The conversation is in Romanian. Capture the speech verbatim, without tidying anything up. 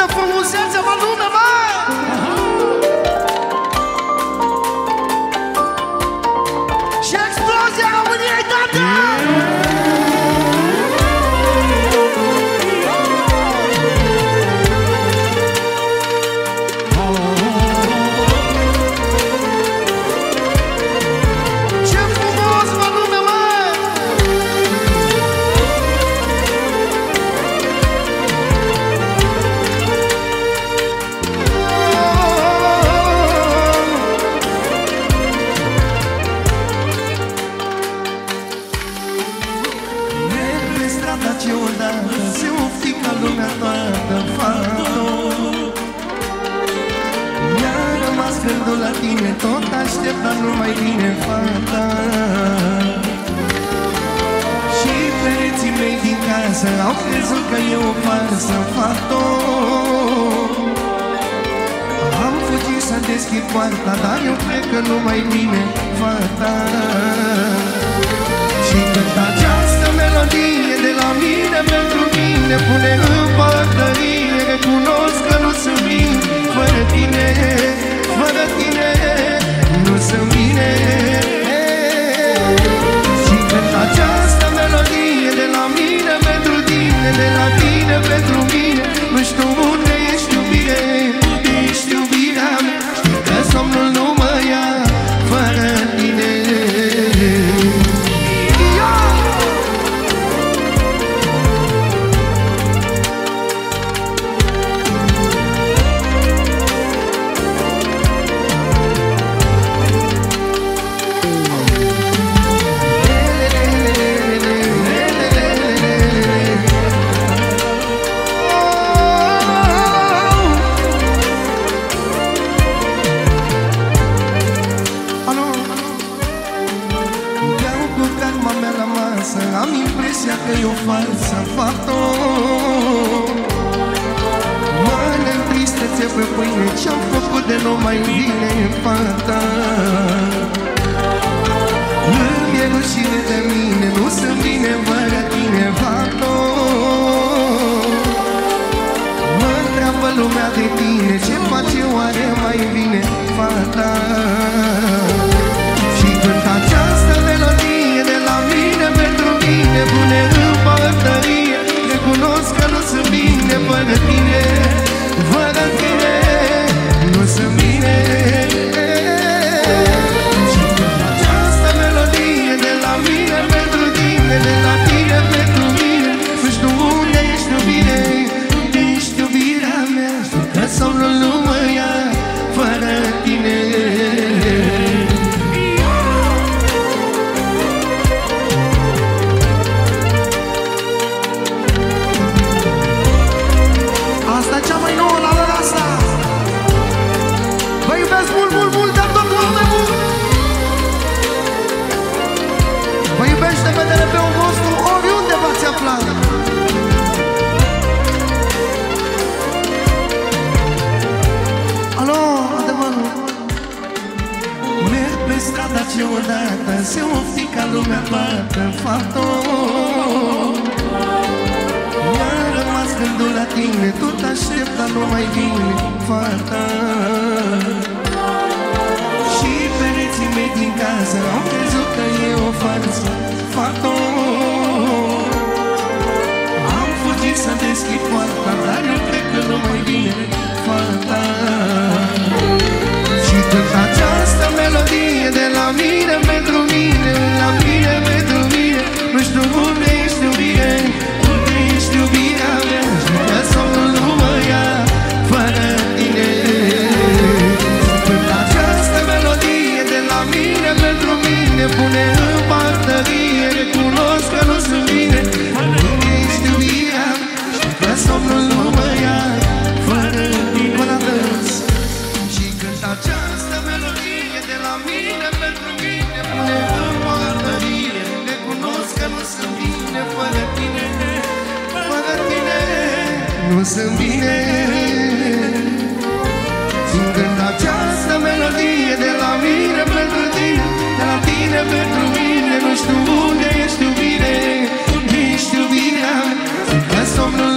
multă frumusețe, mă, lume, mă! Și explozia României, tată! La tine tot aștept, dar nu mai vine fata. Și pereții mei din casă au crezut că e o farsă, fata. Am fugit să deschid poarta, dar eu cred că nu mai vine fata. Și când această melodie de la mine pentru mine pune în pătărie, recunosc că nu sunt bine fără tine. Fără tine nu sunt bine. Și când această melodie de la mine pentru tine, de la tine pentru mine, nu știu unde ești iubire, unde ești iubirea mea. Știu că somnul nu mă ia fără tine. Am impresia că e o falsă, fata. Mă neîntristețe pe pâine, ce-am făcut de nu mai vine, fata. Îmi e rușine de mine, nu sunt bine fără tine, fata. Mă întreabă lumea de tine, ce face oare mai bine, fata. Și când această melodie de la mine pentru mine pune în pătărie, recunosc că nu sunt bine fără tine, fără tine nu sunt bine. Și când această melodie de la mine pentru tine, de la tine pentru mine, nu știu unde ești iubire, unde ești iubirea mea. Știu că somnul nu mă ia fără tine. Și odată se ofti ca lumea toată, fata. Mi-a rămas gândul la tine, tot aștept, dar nu mai vine, fata. Și pereții mei din casă au crezut că e o farsă, fata. Am fugit să deschid poarta, dar eu cred că nu mai vine, fata. Și când această melodie de la mine pentru mine, la mine pentru mine, nu știu unde ești iubire, unde ești iubirea mea. Știu că somnul nu mă ia fără tine. Când această melodie de la mine pentru mine pune în pătărie, recunosc că nu sunt bine, unde ești iubirea mea. Știu că somnul nu mă ia fără tine. Și când această melodie de la mine pentru mine pune în pătărie, recunosc că nu sunt bine fără tine, fără tine nu sunt bine. Când această melodie de la mine pentru tine, de la tine pentru mine, nu știu unde ești iubire, unde ești iubirea mea. Că somnul